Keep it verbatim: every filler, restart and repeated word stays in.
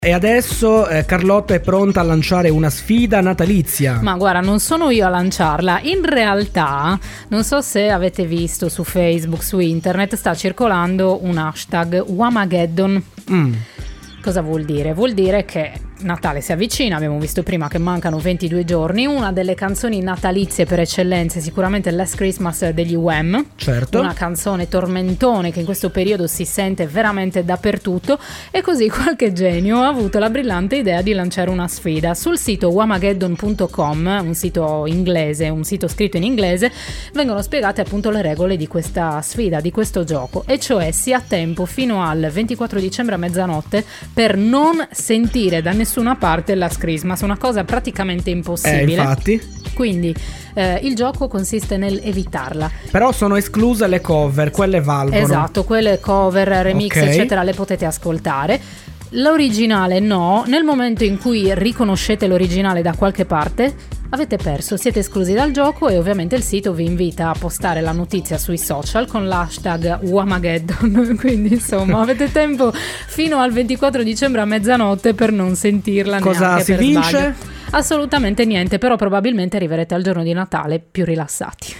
E adesso eh, Carlotta è pronta a lanciare una sfida natalizia. Ma guarda, non sono io a lanciarla. In realtà, non so se avete visto su Facebook, su internet, sta circolando un hashtag Whamageddon. Mm. Cosa vuol dire? Vuol dire che Natale si avvicina, abbiamo visto prima che mancano ventidue giorni, una delle canzoni natalizie per eccellenza è sicuramente Last Christmas degli Wham, certo, una canzone tormentone che in questo periodo si sente veramente dappertutto, e così qualche genio ha avuto la brillante idea di lanciare una sfida. Sul sito whamageddon punto com, un sito inglese, un sito scritto in inglese, vengono spiegate appunto le regole di questa sfida, di questo gioco, e cioè si ha tempo fino al ventiquattro dicembre a mezzanotte per non sentire da nessuno nessuna parte Last Christmas, una cosa praticamente impossibile. Eh, infatti. Quindi eh, il gioco consiste nel evitarla. Però sono escluse le cover, quelle valgono. Esatto, quelle cover, remix, okay, eccetera, le potete ascoltare. L'originale no. Nel momento in cui riconoscete l'originale da qualche parte, avete perso, siete esclusi dal gioco, e ovviamente il sito vi invita a postare la notizia sui social con l'hashtag Whamageddon. Quindi insomma avete tempo fino al ventiquattro dicembre a mezzanotte per non sentirla. Cosa neanche si per vince? sbaglio. Assolutamente niente, però probabilmente arriverete al giorno di Natale più rilassati.